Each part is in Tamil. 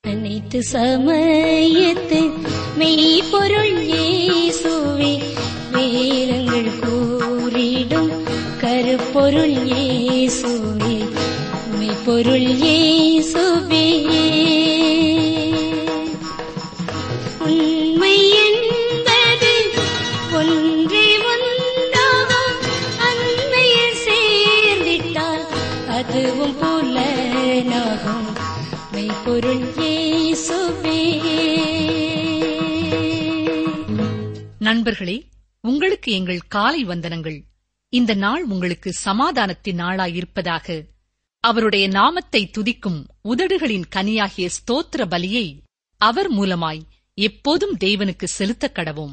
அனைத்து சமயத்து மெய்ப்பொருள் இயேசுவே, வேதங்கள் கூறிடும் கருப்பொருள் இயேசுவே, மெய்ப்பொருள் இயேசுவே. உண்மை என்பது ஒன்றே ஒன்றாகும், அன்மையில் சேர்ந்திட்டால் அதுவும் புலனாகும், மெய்ப்பொருள் இயேசுவே. நண்பர்களே, உங்களுக்கு எங்கள் காலை வந்தனங்கள். இந்த நாள் உங்களுக்கு சமாதானத்தின் நாளாயிருப்பதாக. அவருடைய நாமத்தை துதிக்கும் உதடுகளின் கனியாகிய ஸ்தோத்திர பலியை அவர் மூலமாய் எப்போதும் தேவனுக்கு செலுத்தக் கடவோம்.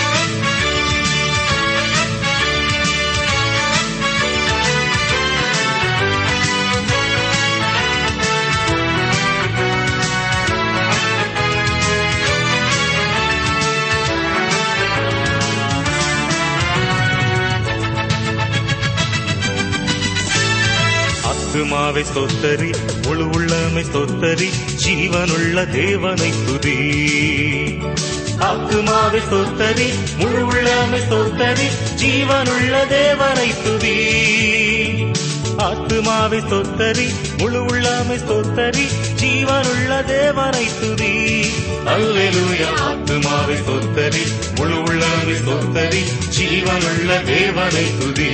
ஆத்துமாவை ஸ்தோத்தரி, முழு உள்ளமை ஸ்தோத்தரி, ஜீவனுள்ள தேவனை துதி. ஆத்துமாவை ஸ்தோத்தரி, முழு உள்ளமை ஸ்தோத்தரி, ஜீவனுள்ள தேவனை துதி. ஆத்துமாவை ஸ்தோத்தரி, முழு உள்ளமை ஸ்தோத்தரி, ஜீவனுள்ள தேவனை துதி. அல்லேலூயா. ஆத்துமாவை ஸ்தோத்தரி, முழு உள்ளமை ஸ்தோத்தரி, ஜீவனுள்ள தேவனை துதி.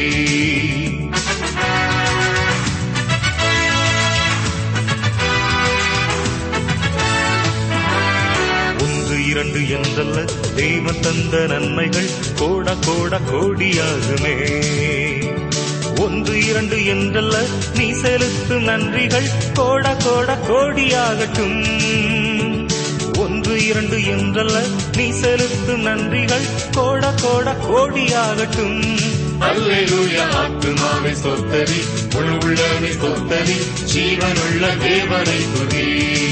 இரண்டு என்றல்ல, தேவன் தந்த நன்மைகள் கோட கோட கோடியாகுமே. ஒன்று இரண்டு என்றல்ல, நீ செலுத்தும் நன்றிகள் கோட கோட கோடியாகட்டும். ஒன்று இரண்டு என்றல்ல, நீ செலுத்தும் நன்றிகள் கோட கோட கோடியாகட்டும். அல்லேலூயா. ஆத்துமாவை ஸ்தோத்தரி, முழு உள்ளமை ஸ்தோத்தரி, ஜீவனுள்ள தேவனை துதி.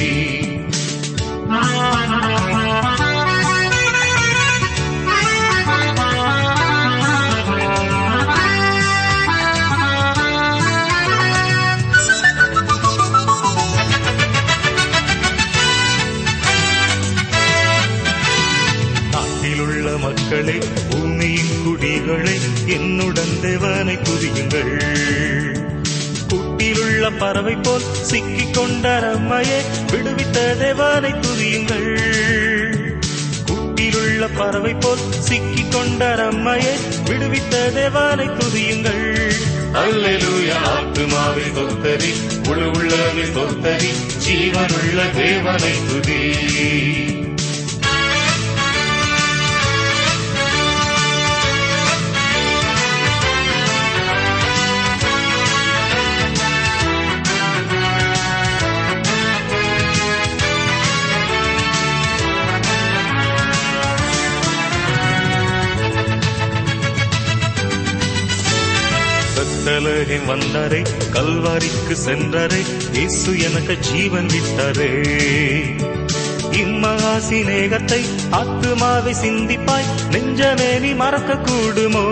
நாட்டிலுள்ள மக்களே, பூமியின் குடிகளே, என்னுடன் தேவனை துதியுங்கள். கூட்டிலுள்ள பறவை போல் சிக்கிக் கொண்ட நம்மையே விடுவித்த தேவனை துதியுங்கள். கூட்டிலுள்ள பறவை போல் சிக்கிக் கொண்ட நம்மையே விடுவித்த தேவனை துதியுங்கள். அல்லேலூயா. ஆத்துமாவை ஸ்தோத்தரி, முழு உள்ளமை ஸ்தோத்தரி, ஜீவனுள்ள தேவனை துதி. கலகின் வந்தாரே, கல்வாரிக்கு சென்றாரே, இயேசு எனக்கு ஜீவன் விட்டாரே. இம்மகா சிநேகத்தை ஆத்துமாவை சிந்திப்பாய், நெஞ்சமே நீ மறக்க கூடுமோ?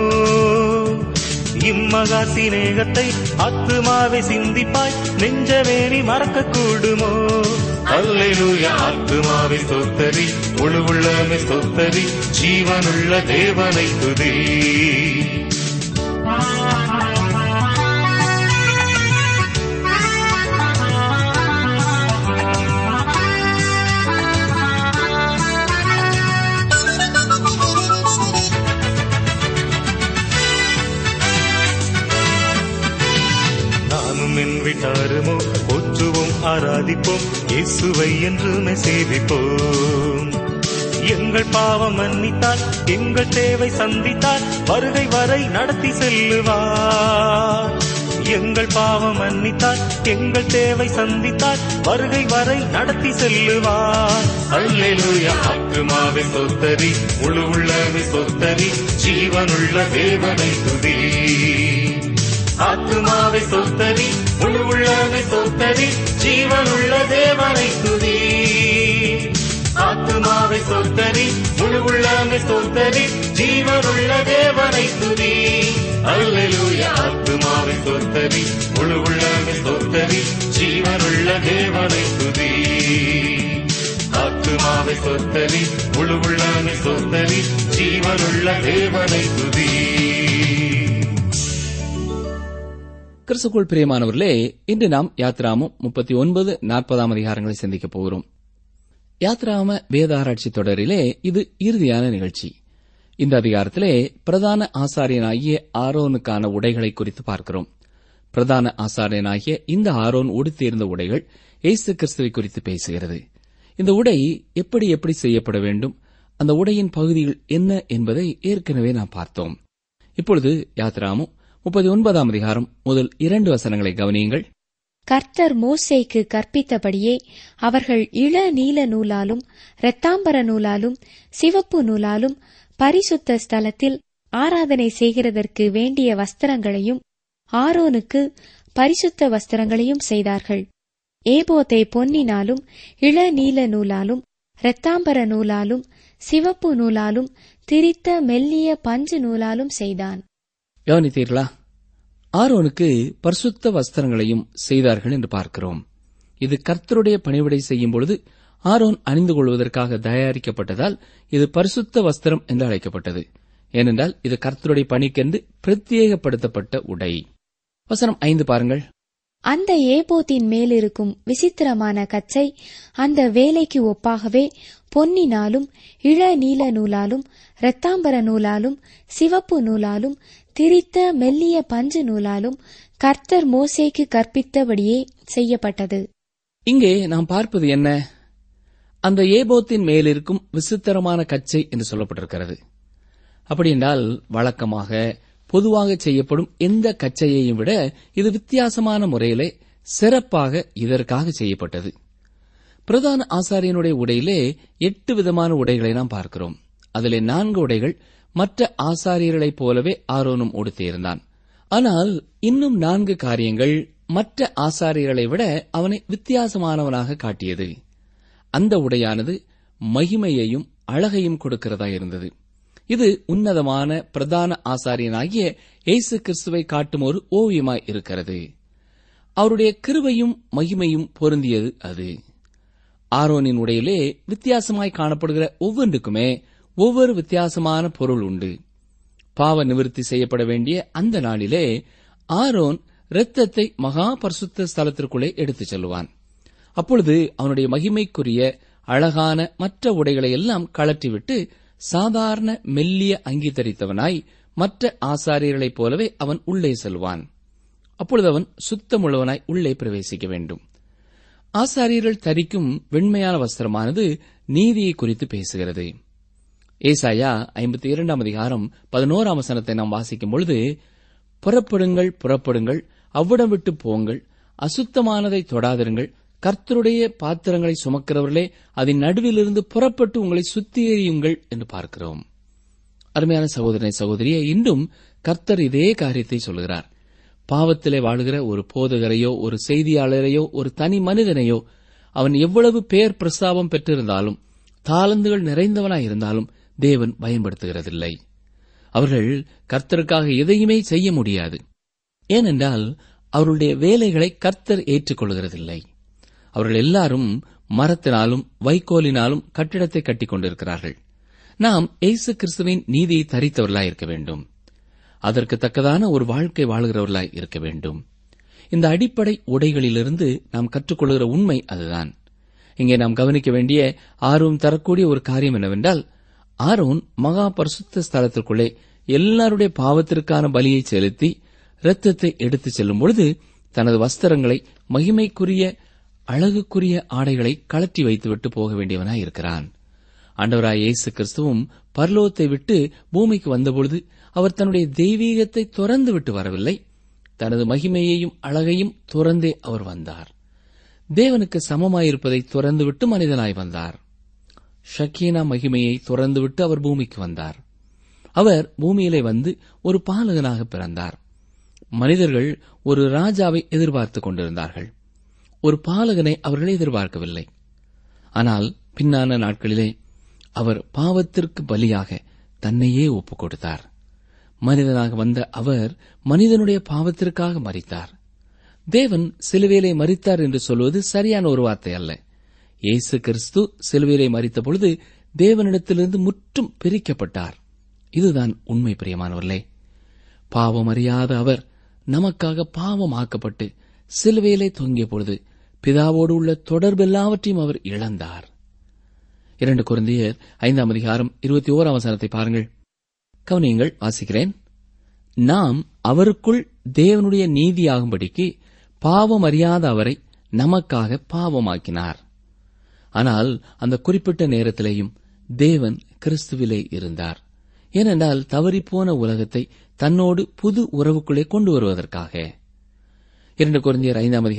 இம்மகா சிநேகத்தை ஆத்துமாவை சிந்திப்பாய், நெஞ்சமே நீ மறக்க கூடுமோ? அல்லேலூயா. ஆத்துமாவை ஸ்தோத்தரி, முழு உள்ளமை ஸ்தோத்தரி, ஜீவனுள்ள தேவனை துதி. விட்டாருமோ போற்றுவோம், ஆராதிப்போம், இயேசுவை என்றுமே சேவிப்போம். எங்கள் பாவம் மன்னித்தால், எங்கள் தேவை சந்தித்தால், வருகை வரை நடத்தி செல்லுவார். எங்கள் பாவம் மன்னித்தால், எங்கள் தேவை சந்தித்தால், வருகை வரை நடத்தி செல்லுவார். அல்லேலூயா. ஆத்துமாவை ஸ்தோத்தரி, முழு உள்ளமை ஸ்தோத்தரி, ஜீவனுள்ள தேவனை துதி. ஆத்துமாவை ஸ்தோத்தரி, முழு உள்ளமை ஸ்தோத்தரி, ஜீவனுள்ள தேவனை துதி. ஆத்துமாவை ஸ்தோத்தரி, முழு உள்ளமை ஸ்தோத்தரி, ஜீவனுள்ள தேவனை துதி. அல்லேலூயா. ஆத்துமாவை ஸ்தோத்தரி, முழு உள்ளமை ஸ்தோத்தரி, ஜீவனுள்ள தேவனை துதி. ஆத்துமாவை சொத்தரி, முழு உள்ளமே சொத்தரி, ஜீவனுள்ள தேவனை துதி. கிறிஸ்துவுக்குள் பிரியமானவர்களே, இன்று நாம் யாத்ராமம் 39, 40 அதிகாரங்களை சிந்திக்கப் போகிறோம். யாத்ராம வேத ஆராய்ச்சி தொடரிலே இது இறுதியான நிகழ்ச்சி. இந்த அதிகாரத்திலே பிரதான ஆசாரியனாகிய ஆரோனுக்கான உடைகளை குறித்து பார்க்கிறோம். பிரதான ஆசாரியனாகிய இந்த ஆரோன் உடுத்தியிருந்த உடைகள் இயேசு கிறிஸ்துவை குறித்து பேசுகிறது. இந்த உடை எப்படி எப்படி செய்யப்பட வேண்டும், அந்த உடையின் பகுதிகள் என்ன என்பதை ஏற்கனவே நாம் பார்த்தோம். இப்பொழுது யாத்ராமம் 39 அதிகாரம் முதல் 2 வசனங்களை கவனியுங்கள். கர்த்தர் மோசேக்கு கற்பித்தபடியே அவர்கள் இள நீல நூலாலும் இரத்தாம்பர நூலாலும் சிவப்பு நூலாலும் பரிசுத்த ஸ்தலத்தில் ஆராதனை செய்கிறதற்கு வேண்டிய வஸ்திரங்களையும் ஆரோனுக்கு பரிசுத்த வஸ்திரங்களையும் செய்தார்கள். ஏபோத்தை பொன்னினாலும் இள நீல நூலாலும் இரத்தாம்பர நூலாலும் சிவப்பு நூலாலும் திரித்த மெல்லிய பஞ்சு நூலாலும் செய்தான். கவனித்தீர்களா? ஆரோனுக்கு பரிசுத்த வஸ்திரங்களையும் செய்தார்கள் என்று பார்க்கிறோம். இது கர்த்தருடைய பணிவிடை செய்யும் பொழுது ஆரோன் அணிந்து கொள்வதற்காக தயாரிக்கப்பட்டதால் இது பரிசுத்த வஸ்திரம் என்று அழைக்கப்பட்டது. ஏனென்றால் இது கர்த்தருடைய பணிக்கென்று பிரத்யேகப்படுத்தப்பட்ட உடை. வசனம் 5 பாருங்கள். அந்த ஏபோத்தின் மேலிருக்கும் விசித்திரமான கச்சை அந்த வேலைக்கு ஒப்பாகவே பொன்னினாலும் இள நீல நூலாலும் இரத்தாம்பர நூலாலும் சிவப்பு நூலாலும் திரித்த மெல்லிய பஞ்சு நூலாலும் கர்த்தர் மோசேக்கு கற்பித்தபடியே செய்யப்பட்டது. இங்கே நாம் பார்ப்பது என்ன? அந்த ஏபோத்தின் மேலிருக்கும் விசித்திரமான கச்சை என்று சொல்லப்பட்டிருக்கிறது. அப்படி என்றால் வழக்கமாக பொதுவாக செய்யப்படும் எந்த கச்சையையும் விட இது வித்தியாசமான முறையிலே சிறப்பாக இதற்காக செய்யப்பட்டது. பிரதான ஆசாரியனுடைய உடையிலே 8 விதமான உடைகளை நாம் பார்க்கிறோம். அதிலே 4 உடைகள் மற்ற ஆசாரியர்களைப் போலவே ஆரோனும் உடுத்தியிருந்தான். ஆனால் இன்னும் 4 காரியங்கள் மற்ற ஆசாரியர்களை விட அவனை வித்தியாசமானவனாக காட்டியது. அந்த உடையானது மகிமையையும் அழகையும் கொடுக்கிறதா இருந்தது. இது உன்னதமான பிரதான ஆசாரியனாகிய இயேசு கிறிஸ்துவை காட்டும் ஒரு ஓவியமாய் இருக்கிறது. அவருடைய கிருபையும் மகிமையும் பொருந்தியது அது. ஆரோனின் உடையிலே வித்தியாசமாய் காணப்படுகிற ஒவ்வொன்றுக்குமே ஒவ்வொரு வித்தியாசமான பொருள் உண்டு. பாவ நிவர்த்தி செய்யப்பட வேண்டிய அந்த நாளிலே ஆரோன் இரத்தத்தை மகா பரிசுத்த ஸ்தலத்திற்குள்ளே எடுத்துச் செல்வான். அப்பொழுது அவனுடைய மகிமைக்குரிய அழகான மற்ற உடைகளை எல்லாம் கழற்றிவிட்டு சாதாரண மெல்லிய அங்கி தரித்தவனாய் மற்ற ஆசாரியர்களைப் போலவே அவன் உள்ளே செல்வான். அப்பொழுது அவன் சுத்தமுள்ளவனாய் உள்ளே பிரவேசிக்க வேண்டும். ஆசாரியர்கள் தரிக்கும் வெண்மையான வஸ்திரமானது நீதியை குறித்து பேசுகிறது. ஏசாயா 52 அதிகாரம் 11 வசனத்தை நாம் வாசிக்கும் பொழுது, புறப்படுங்கள் புறப்படுங்கள், அவ்விடம் விட்டு போங்கள், அசுத்தமானதை தொடாதிருங்கள், கர்த்தருடைய பாத்திரங்களை சுமக்கிறவர்களே அதன் நடுவிலிருந்து புறப்பட்டு உங்களை சுத்திகரியுங்கள் என்று பார்க்கிறோம். அருமையான சகோதரனை சகோதரியே, இன்றும் கர்த்தர் இதே காரியத்தை சொல்கிறார். பாவத்திலே வாழுகிற ஒரு போதகரையோ ஒரு செய்தியாளரையோ ஒரு தனி மனிதனையோ அவன் எவ்வளவு பேர் பிரஸ்தாபம் பெற்றிருந்தாலும் தாளந்துகள் நிறைந்தவனாயிருந்தாலும் தேவன் பயன்படுத்துகிறதில்லை. அவர்கள் கர்த்தருக்காக எதையுமே செய்ய முடியாது. ஏனென்றால் அவர்களுடைய வேலைகளை கர்த்தர் ஏற்றுக்கொள்கிறதில்லை. அவர்கள் எல்லாரும் மரத்தினாலும் வைக்கோலினாலும் கட்டிடத்தை கட்டிக் கொண்டிருக்கிறார்கள். நாம் இயேசு கிறிஸ்துவின் நீதியை தரித்தவர்களாய் இருக்க வேண்டும். அதற்கு தக்கதான ஒரு வாழ்க்கை வாழ்கிறவர்களாய் இருக்க வேண்டும். இந்த அடிப்படை உடைகளிலிருந்து நாம் கற்றுக்கொள்கிற உண்மை அதுதான். இங்கே நாம் கவனிக்க வேண்டிய ஆர்வம் தரக்கூடிய ஒரு காரியம் என்னவென்றால், ஆரோன் மகா பரிசுத்த ஸ்தலத்திற்குள்ளே எல்லாருடைய பாவத்திற்கான பலியை செலுத்தி இரத்தத்தை எடுத்துச் செல்லும் பொழுது தனது வஸ்திரங்களை மகிமைக்குரிய அழகுக்குரிய ஆடைகளை கழற்றி வைத்துவிட்டு போக வேண்டியவனாய் இருக்கிறான். ஆண்டவராய் இயேசு கிறிஸ்துவும் பரலோகத்தை விட்டு பூமிக்கு வந்தபொழுது அவர் தன்னுடைய தெய்வீகத்தை துறந்து விட்டு வரவில்லை, தனது மகிமையையும் அழகையும் துறந்தே அவர் வந்தார். தேவனுக்கு சமமாயிருப்பதை துறந்துவிட்டு மனிதனாய் வந்தார். ஷக்கீனா மகிமையை துறந்துவிட்டு அவர் பூமிக்கு வந்தார். அவர் பூமியிலே வந்து ஒரு பாலகனாக பிறந்தார். மனிதர்கள் ஒரு ராஜாவை எதிர்பார்த்துக் கொண்டிருந்தார்கள். ஒரு பாலகனை அவர்கள் எதிர்பார்க்கவில்லை. ஆனால் பின்னான நாட்களிலே அவர் பாவத்திற்கு பலியாக தன்னையே ஒப்புக் கொடுத்தார். மனிதனாக வந்த அவர் மனிதனுடைய பாவத்திற்காக மரித்தார். தேவன் சிலுவையிலே மரித்தார் என்று சொல்வது சரியான ஒரு வார்த்தை அல்ல. இயேசு கிறிஸ்து சிலுவையிலே மரித்த பொழுது தேவனிடத்திலிருந்து முற்றும் பிரிக்கப்பட்டார். இதுதான் உண்மை. பிரியமானவர்களே, பாவம் அறியாத அவர் நமக்காக பாவமாக்கப்பட்டு சிலுவையிலே தொங்கிய பொழுது பிதாவோடு உள்ள தொடர்பெல்லாவற்றையும் அவர் இழந்தார். 2 கொரிந்தியர் 5:21 பாருங்கள். கவனியுங்கள், வாசிக்கிறேன். நாம் அவருக்குள் தேவனுடைய நீதியாகும்படிக்கு பாவம் அறியாத அவரை நமக்காக பாவமாக்கினார். ஆனால் அந்த குறிப்பிட்ட நேரத்திலேயும் தேவன் கிறிஸ்துவிலே இருந்தார். ஏனென்றால் தவறிப்போன உலகத்தை தன்னோடு புது உறவுக்குள்ளே கொண்டு வருவதற்காக. 2 கொரிந்தியர்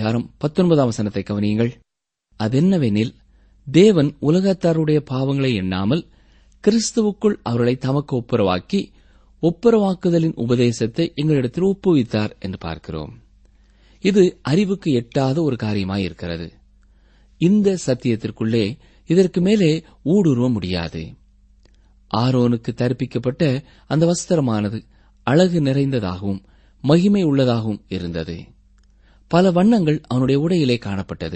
5:19 கவனியுங்கள். அதென்னவெனில், தேவன் உலகத்தாருடைய பாவங்களை எண்ணாமல் கிறிஸ்துவுக்குள் அவர்களை தமக்கு ஒப்புரவாக்கி ஒப்புரவாக்குதலின் உபதேசத்தை எங்களிடத்தில் ஒப்புவித்தார் என்று பார்க்கிறோம். இது அறிவுக்கு எட்டாத ஒரு காரியமாயிருக்கிறது. இந்த சத்தியத்திற்குள்ளே இதற்கு மேலே ஊடுருவ முடியாது. ஆரோனுக்கு தரிப்பிக்கப்பட்ட அந்த வஸ்திரமானது அழகு நிறைந்ததாகவும் மகிமை உள்ளதாகவும் இருந்தது. பல வண்ணங்கள் அவனுடைய உடையிலே காணப்பட்டது.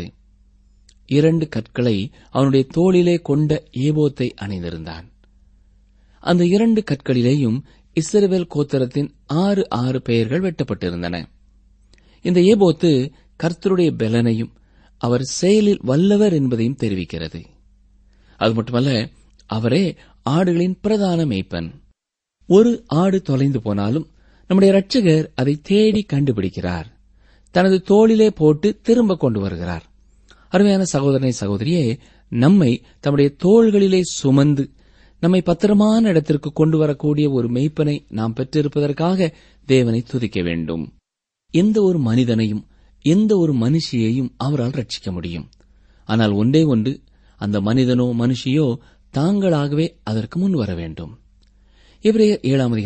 2 கற்களை அவனுடைய தோளிலே கொண்ட ஏபோத்தை அணிந்திருந்தான். அந்த 2 கற்களிலேயும் இஸ்ரவேல் கோத்திரத்தின் 6 பெயர்கள் வெட்டப்பட்டிருந்தன. இந்த ஏபோத்து கர்த்தருடைய பெலனையும் அவர் செயலில் வல்லவர் என்பதையும் தெரிவிக்கிறது. அது மட்டுமல்ல, அவரே ஆடுகளின் பிரதான மேய்ப்பன். ஒரு ஆடு தொலைந்து போனாலும் நம்முடைய இரட்சகர் அதை தேடி கண்டுபிடிக்கிறார். தனது தோளிலே போட்டு திரும்ப கொண்டு வருகிறார். அருமையான சகோதரனை, சகோதரியே, நம்மை தம்முடைய தோள்களிலே சுமந்து நம்மை பத்திரமான இடத்திற்கு கொண்டு வரக்கூடிய ஒரு மேய்ப்பனை நாம் பெற்றிருப்பதற்காக தேவனை துதிக்க வேண்டும். எந்த ஒரு மனிதனையும் எந்த ஒரு மனுஷியையும் அவரால் ரட்சிக்க முடியும். ஆனால் ஒன்றே ஒன்று, அந்த மனிதனோ மனுஷியோ தாங்களாகவே அதற்கு முன் வர வேண்டும். எபிரேயர்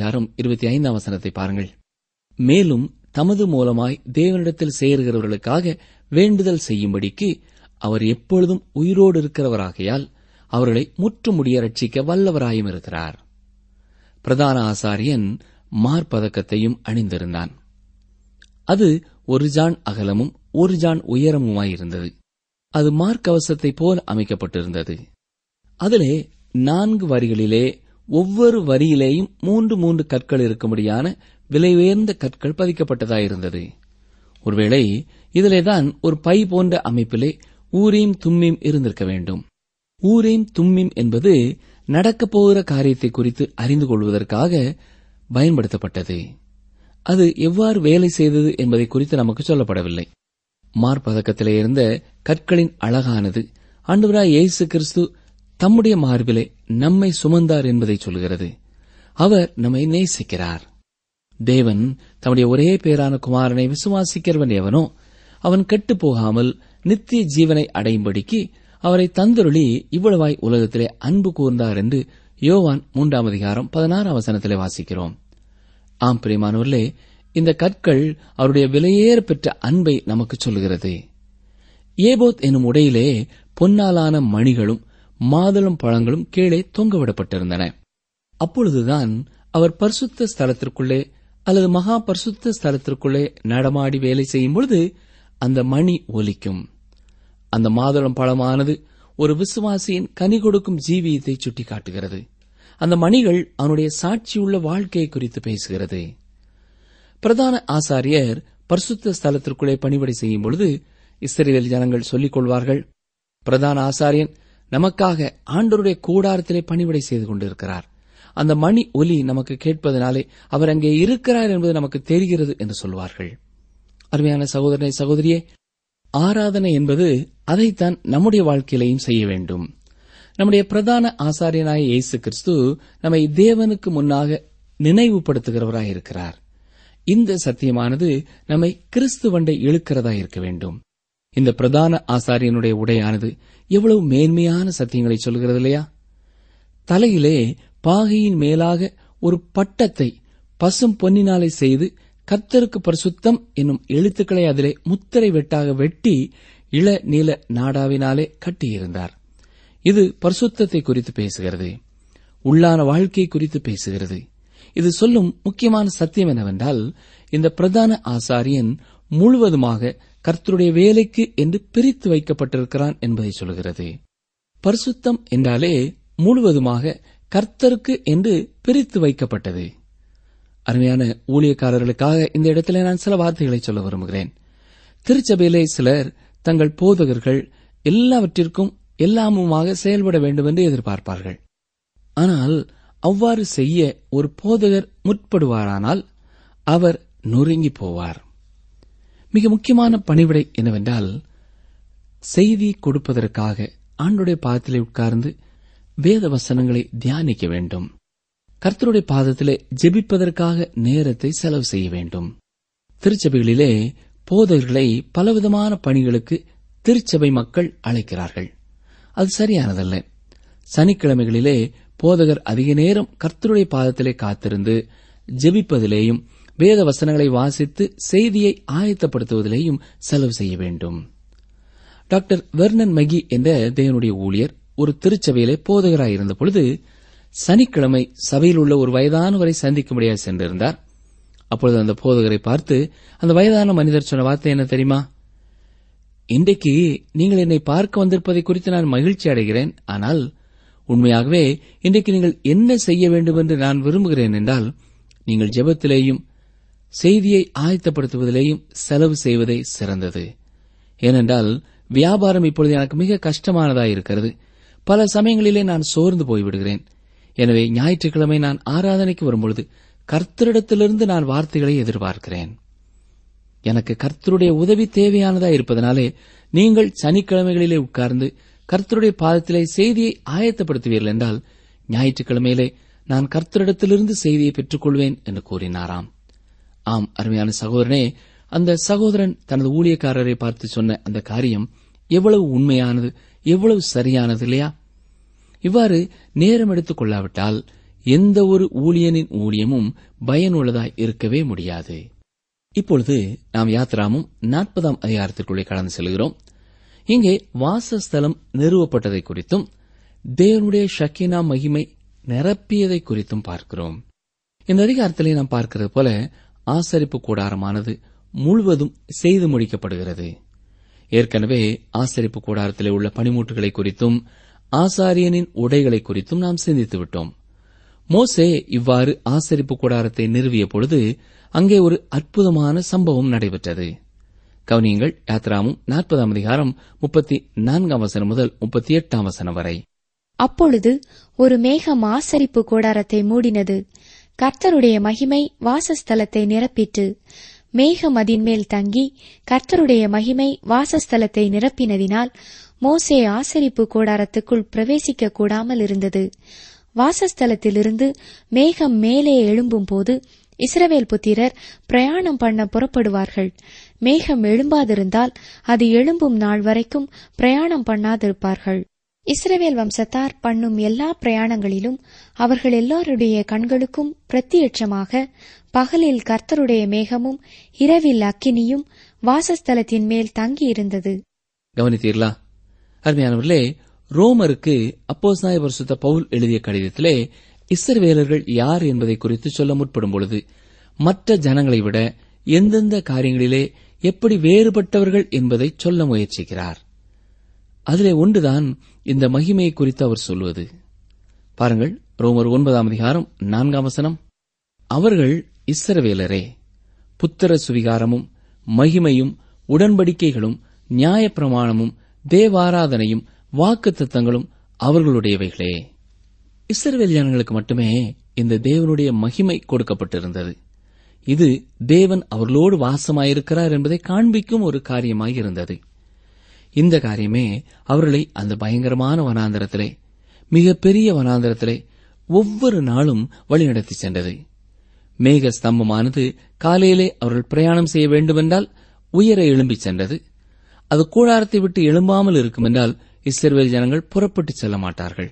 7:25 பாருங்கள். மேலும் தமது மூலமாய் தேவனிடத்தில் சேருகிறவர்களுக்காக வேண்டுதல் செய்யும்படிக்கு அவர் எப்பொழுதும் உயிரோடு இருக்கிறவராகையால் அவர்களை முற்றுமுடிய ரட்சிக்க வல்லவராயும் இருக்கிறார். பிரதான ஆசாரியன் மார்பதக்கத்தையும் அணிந்திருந்தான். அது 1 ஜான் அகலமும் 1 ஜான் உயரமுமாயிருந்தது. அது மார்க்கவசத்தைப் போல் அமைக்கப்பட்டிருந்தது. அதிலே 4 வரிகளிலே ஒவ்வொரு வரியிலேயும் 3 கற்கள் இருக்கும்படியான விலை உயர்ந்த கற்கள் பதிக்கப்பட்டதாயிருந்தது. ஒருவேளை இதிலேதான் ஒரு பை போன்ற அமைப்பிலே ஊரீம் தும்மீம் இருந்திருக்க வேண்டும். ஊரீம் தும்மீம் என்பது நடக்கப் போகிற காரியத்தை குறித்து அறிந்து கொள்வதற்காக பயன்படுத்தப்பட்டது. அது எவ்வாறு வேலை செய்தது என்பதை குறித்து நமக்கு சொல்லப்படவில்லை. மார்பதக்கத்திலே இருந்த கற்களின் அழகானது ஆண்டவராய் இயேசு கிறிஸ்து தம்முடைய மார்பிலே நம்மை சுமந்தார் என்பதை சொல்கிறது. அவர் நம்மை நேசிக்கிறார். தேவன் தம்முடைய ஒரே பேரான குமாரனை விசுவாசிக்கிறவன் எவனோ அவன் கெட்டுப் போகாமல் நித்திய ஜீவனை அடையும்படிக்கு அவரை தந்தருளி இவ்வளவாய் உலகத்திலே அன்பு கூர்ந்தார் என்று யோவான் 3:16 வாசிக்கிறோம். ஆம் பிரியமானவர்களே, இந்த கற்கள் அவருடைய விலையேற பெற்ற அன்பை நமக்கு சொல்கிறது. ஏபோத் என்னும் உடையிலே பொன்னாலான மணிகளும் மாதுளம் பழங்களும் கீழே தொங்கவிடப்பட்டிருந்தன. அப்பொழுதுதான் அவர் பரிசுத்த ஸ்தலத்திற்குள்ளே அல்லது மகா பரிசுத்த ஸ்தலத்திற்குள்ளே நடமாடி வேலை செய்யும் பொழுது அந்த மணி ஒலிக்கும். அந்த மாதுளம் பழமானது ஒரு விசுவாசியின் கனி கொடுக்கும் ஜீவியத்தை சுட்டிக்காட்டுகிறது. அந்த மணிகள் அவனுடைய சாட்சியுள்ள வாழ்க்கையை குறித்து பேசுகிறது. பிரதான ஆசாரியர் பரிசுத்த ஸ்தலத்திற்குள்ளே பணிபடை செய்யும் பொழுது இஸ்ரவேல் ஜனங்கள் சொல்லிக் கொள்வார்கள், பிரதான ஆசாரியன் நமக்காக ஆண்டவருடைய கூடாரத்திலே பணிபடை செய்து கொண்டிருக்கிறார். அந்த மணி ஒலி நமக்கு கேட்பதனாலே அவர் அங்கே இருக்கிறார் என்பது நமக்கு தெரிகிறது என்று சொல்வார்கள். அருமையான சகோதரனை, சகோதரியே, ஆராதனை என்பது அதைத்தான் நம்முடைய வாழ்க்கையிலையும் செய்ய வேண்டும். நம்முடைய பிரதான ஆசாரியனாய இயேசு கிறிஸ்து நம்மை தேவனுக்கு முன்னாக நினைவுபடுத்துகிறவராயிருக்கிறார். இந்த சத்தியமானது நம்மை கிறிஸ்துவண்டை இழுக்கிறதா இருக்க வேண்டும். இந்த பிரதான ஆசாரியனுடைய உடையானது எவ்வளவு மேன்மையான சத்தியங்களை சொல்கிறது இல்லையா? தலையிலே பாகையின் மேலாக ஒரு பட்டத்தை பசும் பொன்னினாலே செய்து கர்த்தருக்கு பரிசுத்தம் என்னும் எழுத்துக்களை அதிலே முத்திரை வெட்டாக வெட்டி இள நீல நாடாவினாலே கட்டியிருந்தார். இது பரிசுத்தத்தை குறித்து பேசுகிறது. உள்ளான வாழ்க்கை குறித்து பேசுகிறது. இது சொல்லும் முக்கியமான சத்தியம் என்னவென்றால், இந்த பிரதான ஆசாரியன் முழுவதுமாக கர்த்தருடைய வேலைக்கு என்று பிரித்து வைக்கப்பட்டிருக்கிறான் என்பதை சொல்கிறது. பரிசுத்தம் என்றாலே முழுவதுமாக கர்த்தருக்கு என்று பிரித்து வைக்கப்பட்டது. அருமையான ஊழியக்காரர்களுக்காக இந்த இடத்திலே நான் சில வார்த்தைகளை சொல்ல விரும்புகிறேன். திருச்சபையிலே சிலர் தங்கள் போதகர்கள் எல்லாவற்றிற்கும் எல்லாமுமாக செயல்பட வேண்டும் என்று எதிர்பார்ப்பார்கள். ஆனால் அவ்வாறு செய்ய ஒரு போதகர் முற்படுவாரானால் அவர் நொறுங்கி போவார். மிக முக்கியமான பணிவிடை என்னவென்றால், செய்தி கொடுப்பதற்காக ஆண்டவருடைய பாதத்திலே உட்கார்ந்து வேத வசனங்களை தியானிக்க வேண்டும். கர்த்தருடைய பாதத்திலே ஜெபிப்பதற்காக நேரத்தை செலவு செய்ய வேண்டும். திருச்சபைகளிலே போதகர்களை பலவிதமான பணிகளுக்கு திருச்சபை மக்கள் அழைக்கிறார்கள். அது சரியானதல்ல. சனிக்கிழமைகளிலே போதகர் அதிக நேரம் கர்த்தருடைய பாதத்திலே காத்திருந்து ஜெபிப்பதிலேயும் வேத வசனங்களை வாசித்து செய்தியை ஆயத்தப்படுத்துவதிலேயும் செலவு செய்ய வேண்டும். டாக்டர் வெர்னன் மெகி என்ற தேவனுடைய ஊழியர் ஒரு திருச்சபையிலே போதகராயிருந்த பொழுது சனிக்கிழமை சபையில் உள்ள ஒரு வயதானவரை சந்திக்கும்படியாக சென்றிருந்தார். அப்பொழுது அந்த போதகரை பார்த்து அந்த வயதான மனிதர் சொன்ன வார்த்தை என்ன தெரியுமா? இன்றைக்கு நீங்கள் என்னை பார்க்க வந்திருப்பதை குறித்து நான் மகிழ்ச்சி அடைகிறேன். ஆனால் உண்மையாகவே இன்றைக்கு நீங்கள் என்ன செய்ய வேண்டும் என்று நான் விரும்புகிறேன் என்றால், நீங்கள் ஜெபத்திலேயும் செய்தியை ஆயத்தப்படுத்துவதிலேயும் செலவு செய்வதே சிறந்தது. ஏனென்றால் வியாபாரம் இப்பொழுது எனக்கு மிக கஷ்டமானதாயிருக்கிறது. பல சமயங்களிலே நான் சோர்ந்து போய்விடுகிறேன். எனவே ஞாயிற்றுக்கிழமை நான் ஆராதனைக்கு வரும்பொழுது கர்த்தரிடத்திலிருந்து நான் வார்த்தைகளை எதிர்பார்க்கிறேன். எனக்கு கர்த்தருடைய உதவி தேவையானதா இருப்பதனாலே நீங்கள் சனிக்கிழமைகளிலே உட்கார்ந்து கர்த்தருடைய பாதத்திலே செய்தியை ஆயத்தப்படுத்துவீர்கள் என்றால் ஞாயிற்றுக்கிழமையிலே நான் கர்த்தரிடத்திலிருந்து செய்தியை பெற்றுக்கொள்வேன் என்று கூறினாராம். ஆம், அருமையான சகோதரனே, அந்த சகோதரன் தனது ஊழியக்காரரை பார்த்து சொன்ன அந்த காரியம் எவ்வளவு உண்மையானது, எவ்வளவு சரியானது இல்லையா? இவ்வாறு நேரம் எடுத்துக் கொள்ளாவிட்டால் எந்த ஒரு ஊழியனின் ஊழியமும் பயனுள்ளதாய் இருக்கவே முடியாது. இப்பொழுது நாம் யாத்ராமும் 40ஆம் அதிகாரத்திற்குள்ளே கடந்து செல்கிறோம். இங்கே வாசஸ்தலம் நிறுவப்பட்டதை குறித்தும் தேவனுடைய ஷக்கீனா மகிமை நிரப்பியதை குறித்தும் பார்க்கிறோம். இந்த அதிகாரத்திலே நாம் பார்க்கிறது போல ஆசரிப்பு கூடாரமானது முழுவதும் செய்து முடிக்கப்படுகிறது. ஏற்கனவே ஆசரிப்பு கூடாரத்திலே உள்ள பணிமூட்டுகளை குறித்தும் ஆசாரியனின் உடைகளை குறித்தும் நாம் சிந்தித்துவிட்டோம். மோசே இவ்வாறு ஆசரிப்பு கூடாரத்தை நிறுவிய பொழுது அங்கே ஒரு அற்புதமான சம்பவம் நடைபெற்றது. கவனியங்கள், யாத்ராமும் 40ஆம் அதிகாரம் 34ஆம் வசனம் முதல் 38ஆம் வசனம் வரை. அப்பொழுது ஒரு மேகம் ஆசரிப்பு கூடாரத்தை மூடினது. கர்த்தருடைய மகிமை வாசஸ்தலத்தை நிரப்பிற்று. மேகம் அதின்மேல் தங்கி கர்த்தருடைய மகிமை வாசஸ்தலத்தை நிரப்பினதினால் மோசே ஆசரிப்பு கூடாரத்துக்குள் பிரவேசிக்க கூடாமல் இருந்தது. வாசஸ்தலத்திலிருந்து மேகம் மேலே எழும்பும்போது இஸ்ரவேல் புத்திரர் பிரயாணம் பண்ண புறப்படுவார்கள். மேகம் எழும்பாதிருந்தால் அது எழும்பும் நாள் வரைக்கும் பிரயாணம் பண்ணாதிருப்பார்கள். இஸ்ரவேல் வம்சத்தார் பண்ணும் எல்லா பிரயாணங்களிலும் அவர்கள் எல்லாருடைய கண்களுக்கும் பிரத்தியட்சமாக பகலில் கர்த்தருடைய மேகமும் இரவில் அக்கினியும் வாசஸ்தலத்தின் மேல் தங்கியிருந்தது. கவனித்தீர்களா அருமையானவர்களே? ரோமருக்கு அப்போஸ்தலனாகிய பரிசுத்த பவுல் எழுதிய கடிதத்திலே இஸ்ரவேலர்கள் யார் என்பதை குறித்து சொல்ல முற்படும் பொழுது மற்ற ஜனங்களை விட எந்தெந்த காரியங்களிலே எப்படி வேறுபட்டவர்கள் என்பதை சொல்ல முயற்சிக்கிறார். அதிலே ஒன்றுதான் இந்த மகிமையை குறித்து அவர் சொல்வது. பாருங்கள், ரோமர் 9ஆம் அதிகாரம் 4ஆம் வசனம். அவர்கள் இஸ்ரவேலரே, புத்திர சுவிகாரமும் மகிமையும் உடன்படிக்கைகளும் நியாயப்பிரமாணமும் தேவாராதனையும் வாக்குத்தத்தங்களும் அவர்களுடையவைகளே. இஸ்ரவேல் ஜனங்களுக்கு மட்டுமே இந்த தேவனுடைய மகிமை கொடுக்கப்பட்டிருந்தது. இது தேவன் அவர்களோடு வாசமாயிருக்கிறார் என்பதை காண்பிக்கும் ஒரு காரியமாயிருந்தது. இந்த காரியமே அவர்களை அந்த பயங்கரமான வனாந்தரத்திலே, மிகப்பெரிய வனாந்தரத்திலே ஒவ்வொரு நாளும் வழிநடத்தி சென்றது. மேக ஸ்தம்பமானது காலையிலே அவர்கள் பிரயாணம் செய்ய வேண்டுமென்றால் உயர எழும்பிச் சென்றது. அது கூடாரத்தை விட்டு எழும்பாமல் இருக்கும் என்றால் இஸ்ரவேல் ஜனங்கள் புறப்பட்டு செல்ல மாட்டார்கள்.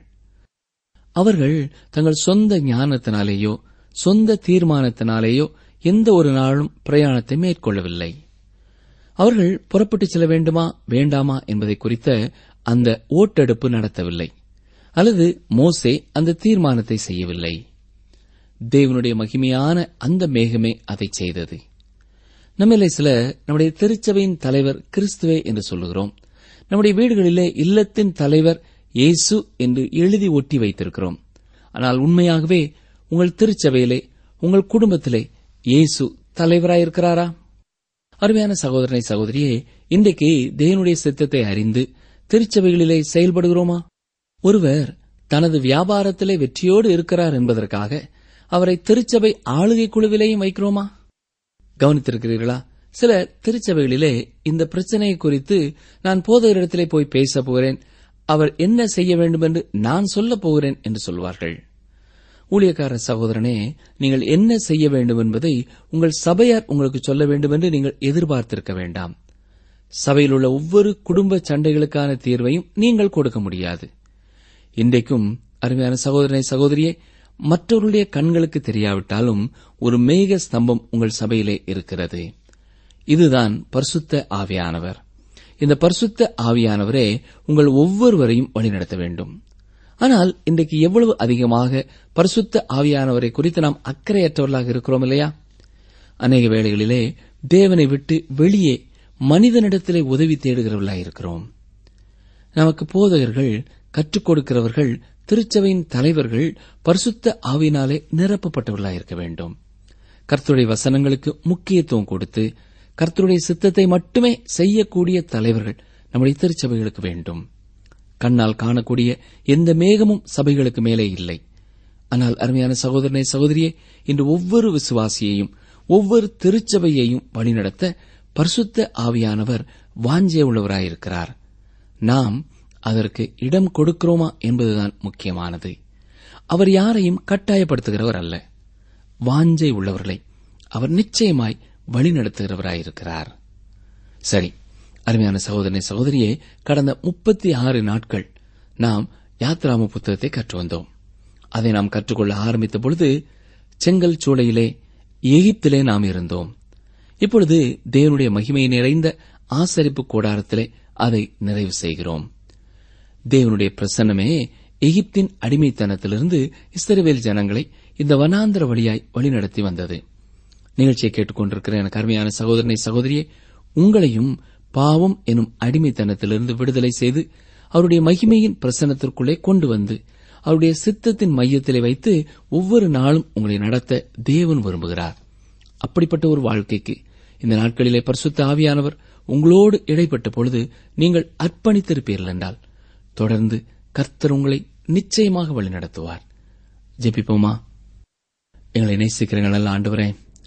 அவர்கள் தங்கள் சொந்த ஞானத்தினாலேயோ சொந்த தீர்மானத்தினாலேயோ எந்த ஒரு நாளும் பிரயாணத்தை மேற்கொள்ளவில்லை. அவர்கள் புறப்பட்டு செல்ல வேண்டுமா வேண்டாமா என்பதை குறித்த அந்த ஓட்டெடுப்பு நடத்தவில்லை, அல்லது மோசே அந்த தீர்மானத்தை செய்யவில்லை. தேவனுடைய மகிமையான அந்த மேகமே அதை செய்தது. நம்மிலே சில நம்முடைய திருச்சபையின் தலைவர் கிறிஸ்துவே என்று சொல்லுகிறோம். நம்முடைய வீடுகளிலே இல்லத்தின் தலைவர் இயேசு என்று எழுதி ஒட்டி வைத்திருக்கிறோம். ஆனால் உண்மையாகவே உங்கள் திருச்சபையிலே, உங்கள் குடும்பத்திலே இயேசு தலைவராயிருக்கிறாரா? அருமையான சகோதரனை, சகோதரியே, இன்றைக்கு தேவனுடைய சித்தத்தை அறிந்து திருச்சபைகளிலே செயல்படுகிறோமா? ஒருவர் தனது வியாபாரத்திலே வெற்றியோடு இருக்கிறார் என்பதற்காக அவரை திருச்சபை ஆளுகை குழுவிலேயும் வைக்கிறோமா? கவனித்திருக்கிறீர்களா? சில திருச்சபைகளிலே இந்த பிரச்சனையை குறித்து நான் போதகரிடத்திலே போய் பேசப் போகிறேன், அவர் என்ன செய்ய வேண்டும் என்று நான் சொல்லப் போகிறேன் என்று சொல்வார்கள். ஊழியக்கார சகோதரனே, நீங்கள் என்ன செய்ய வேண்டும் என்பதை உங்கள் சபையார் உங்களுக்கு சொல்ல வேண்டும் என்று நீங்கள் எதிர்பார்த்திருக்க வேண்டாம். சபையில் உள்ள ஒவ்வொரு குடும்ப சண்டைகளுக்கான தீர்வையும் நீங்கள் கொடுக்க முடியாது. இன்றைக்கும் அருமையான சகோதரனை, சகோதரியே, மற்றவர்களுடைய கண்களுக்கு தெரியாவிட்டாலும் ஒரு மேக ஸ்தம்பம் உங்கள் சபையிலே இருக்கிறது. இதுதான் பரிசுத்த ஆவியானவர். இந்த பரிசுத்த ஆவியானவரே உங்கள் ஒவ்வொருவரையும் வழிநடத்த வேண்டும். ஆனால் இன்றைக்கு எவ்வளவு அதிகமாக பரிசுத்த ஆவியானவரை குறித்து நாம் அக்கறையற்றவர்களாக இருக்கிறோம் இல்லையா? அநேக வேளைகளிலே தேவனை விட்டு வெளியே மனிதனிடத்திலே உதவி தேடுகிறவர்களாயிருக்கிறோம். நமக்கு போதகர்கள், கற்றுக் கொடுக்கிறவர்கள், திருச்சபையின் தலைவர்கள் பரிசுத்த ஆவியினாலே நிரப்பப்பட்டவர்களாயிருக்க வேண்டும். கர்த்தருடைய வசனங்களுக்கு முக்கியத்துவம் கொடுத்து கர்த்தருடைய சித்தத்தை மட்டுமே செய்யக்கூடிய தலைவர்கள் நம்முடைய திருச்சபைகளுக்கு வேண்டும். கண்ணால் காணக்கூடிய எந்த மேகமும் சபைகளுக்கு மேலே இல்லை. ஆனால் அருமையான சகோதரனை, சகோதரியே, இன்று ஒவ்வொரு விசுவாசியையும், ஒவ்வொரு திருச்சபையையும் வழிநடத்த பரிசுத்த ஆவியானவர் வாஞ்சை உள்ளவராயிருக்கிறார். நாம் அதற்கு இடம் கொடுக்கிறோமா என்பதுதான் முக்கியமானது. அவர் யாரையும் கட்டாயப்படுத்துகிறவர் அல்ல. வாஞ்சை உள்ளவர்களை அவர் நிச்சயமாய் வழிநடத்துகிறவராயிருக்கிறார். சரி, அருமையான சகோதரனை, சகோதரியே, கடந்த 36 நாட்கள் நாம் யாத்ராம புத்தகத்தை கற்று வந்தோம். அதை நாம் கற்றுக்கொள்ள ஆரம்பித்த பொழுது செங்கல் சூளையிலே, எகிப்திலே நாம் இருந்தோம். இப்பொழுது தேவனுடைய மகிமை நிறைந்த ஆசரிப்பு கூடாரத்திலே அதை நிறைவு செய்கிறோம். தேவனுடைய பிரசன்னமே எகிப்தின் அடிமைத்தனத்திலிருந்து இஸ்ரவேல் ஜனங்களை இந்த வனாந்தர வழியாய் வழிநடத்தி வந்தது. நிகழ்ச்சியை கேட்டுக்கொண்டிருக்கிற எனக்கு அருமையான சகோதரனை, சகோதரியே, உங்களையும் பாவம் எனும் அடிமைத்தனத்திலிருந்து விடுதலை செய்து அவருடைய மகிமையின் பிரசன்னத்திற்குள்ளே கொண்டு வந்து அவருடைய சித்தத்தின் மையத்திலே வைத்து ஒவ்வொரு நாளும் உங்களை நடத்த தேவன் விரும்புகிறார். அப்படிப்பட்ட ஒரு வாழ்க்கைக்கு இந்த நாட்களிலே பரிசுத்த ஆவியானவர் உங்களோடு இடைப்பட்ட பொழுது நீங்கள் அர்ப்பணித்திருப்பீர்கள் என்றால் தொடர்ந்து கர்த்தர் உங்களை நிச்சயமாக வழிநடத்துவார். ஜெபிப்போமா? எங்களை நேசிக்கிற நல்ல ஆண்டவரே,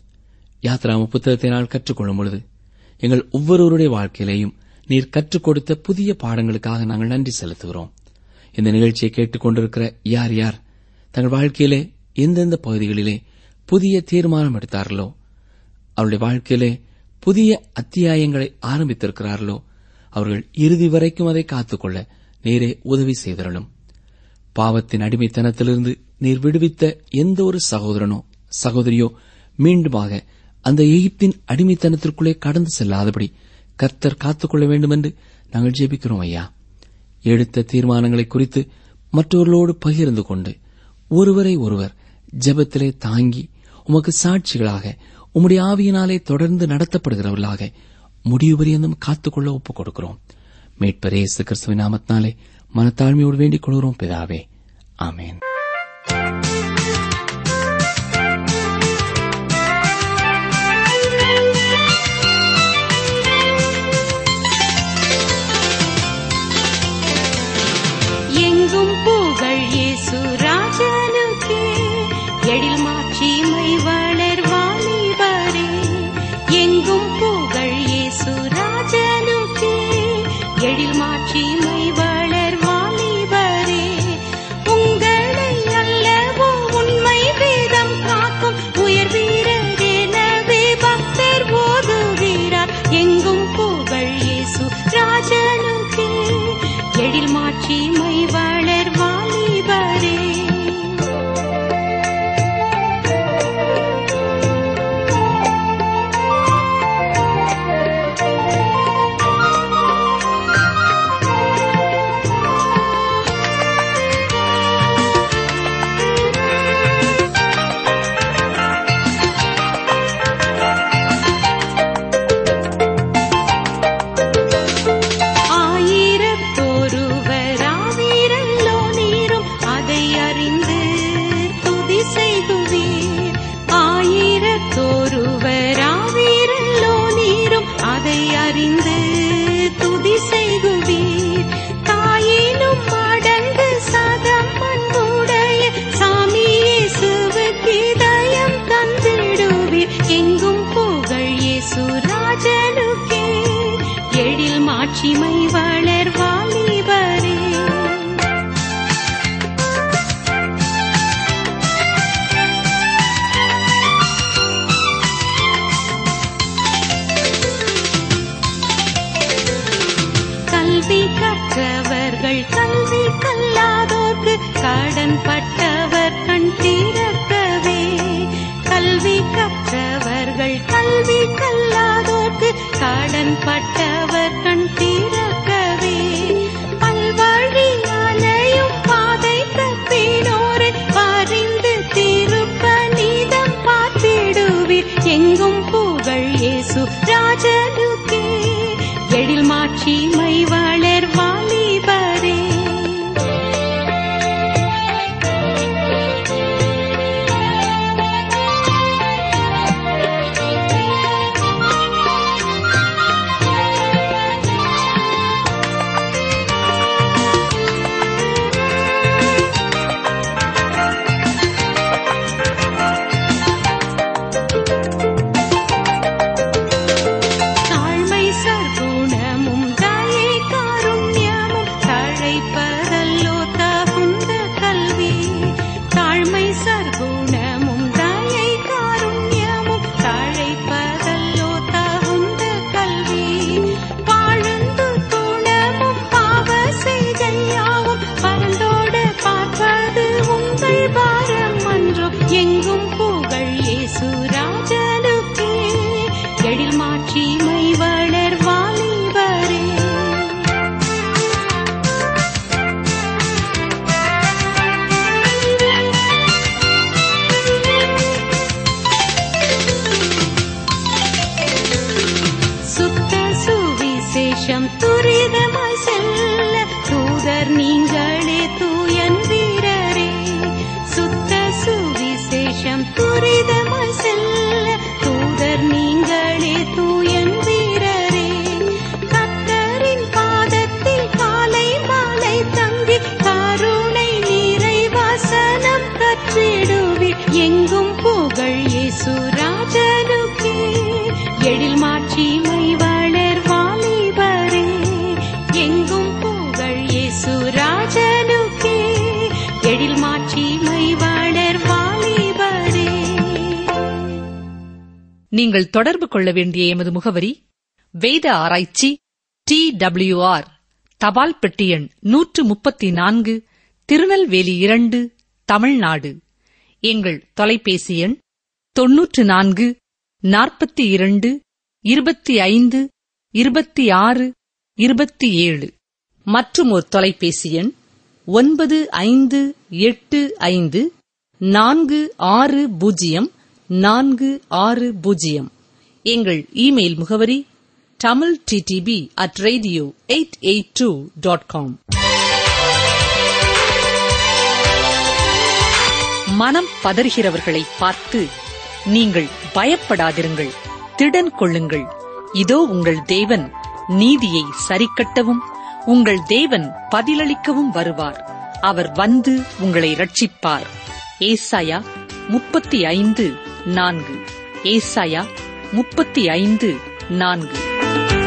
யாத்ராம புத்தகத்தை நாள் கற்றுக்கொள்ளும் பொழுது எங்கள் ஒவ்வொருவருடைய வாழ்க்கையிலேயும் நீர் கற்றுக் கொடுத்த புதிய பாடங்களுக்காக நாங்கள் நன்றி செலுத்துகிறோம். இந்த நிகழ்ச்சியை கேட்டுக் கொண்டிருக்கிற யார் யார் தங்கள் வாழ்க்கையிலே எந்தெந்த பகுதிகளிலே புதிய தீர்மானம் எடுத்தார்களோ, அவருடைய வாழ்க்கையிலே புதிய அத்தியாயங்களை ஆரம்பித்திருக்கிறார்களோ, அவர்கள் இறுதி வரைக்கும் அதை காத்துக்கொள்ள நீரே உதவி செய்தரலும். பாவத்தின் அடிமைத்தனத்திலிருந்து நீர் விடுவித்த எந்த ஒரு சகோதரனோ சகோதரியோ மீண்டுமாக அந்த எகிப்தின் அடிமைத்தனத்திற்குள்ளே கடந்து செல்லாதபடி கர்த்தர் காத்துக்கொள்ள வேண்டும் என்று நாங்கள் ஜெபிக்கிறோம். ஐயா, எடுத்த தீர்மானங்களை குறித்து மற்றவர்களோடு பகிர்ந்து கொண்டு ஒருவரை ஒருவர் ஜெபத்திலே தாங்கி உமக்கு சாட்சிகளாக உம்முடைய ஆவியினாலே தொடர்ந்து நடத்தப்படுகிறவர்களாக முடிவு பரியந்தம் காத்துக்கொள்ள ஒப்புக் கொடுக்கிறோம். மீட்பர் இயேசு கிறிஸ்துவின் நாமத்தினாலே மனத்தாழ்மையோடு வேண்டிக் கொள்கிறோம் பிதாவே, ஆமென். எங்கும் புகழ் இயேசு ராஜனுக்கே, எழில் மாட்சிமை வளர் வாலிபரே. எங்கும் புகழ் இயேசு ராஜனுக்கே, எழில் மாட்சிமை வளர் வாலிபரே. உங்களை அல்லவோ உண்மை வேதம் காக்கும் உயர் வீரரெனவே பக்தர் ஓதுகிறார். எங்கும் புகழ் இயேசு ராஜனுக்கே, எழில் மாட்சிமை வளர் வாலிபரே. கடன் பட்டவர் கண் திறக்கவே, கல்வி கற்றவர்கள் கல்வி கல்லாதோர்க்கு கடன் பட்டவர் கண் திறக்கவே, பல்வழி அலையும் பாதை தப்பினோரை பறிந்து திருப்ப நீதம் பார்த்திடுவீர். எங்கும் புகழ் இயேசு ராஜனுக்கே, எழில் மாட்சிமை வளர் வாலிபரே. எங்கும் புகழ் இயேசு ராஜனுக்கே, எழில் மாட்சிமை வளர் வாலிபரே. சுத்த சுவிசேஷம் துரிதமாய் செல்ல தூதர் நீங்களே தூயன் வீரரே. சுத்த சுவிசேஷம் துரிதமாய் செல்ல தூதர் நீங்களே தூயன் வீரரே. கர்த்தரின் பாதத்தில் காலை மாலை தங்கி கருணை நீரை வசனம் கற்றிடுவீர். எங்கும் புகழ் இயேசு ராஜனுக்கே, எழில் மாட்சிமை வளர் வாலிபரே. எங்கும் புகழ் இயேசு ராஜனுக்கே, எழில் மாட்சிமை வளர் வாலிபரே. நீங்கள் தொடர்பு கொள்ள வேண்டிய எமது முகவரி: வேத ஆராய்ச்சி TWR, தபால் பெட்டி எண் 134, திருநெல்வேலி 2, தமிழ்நாடு. எங்கள் தொலைபேசி எண் 94 42 25 26 27. மற்றும் ஒரு தொலைபேசி எண் 9585 460 460. எங்கள் இமெயில் முகவரி tamilttb@radio882.com. மனம் பதறுகிறவர்களை பார்த்து, நீங்கள் பயப்படாதிருங்கள், திடன் கொள்ளுங்கள், இதோ உங்கள் தேவன் நீதியை சரிக்கட்டவும் உங்கள் தேவன் பதிலளிக்கவும் வருவார். அவர் வந்து உங்களை இரட்சிப்பார். ஏசாயா 35:4. ஏசாயா 35:4.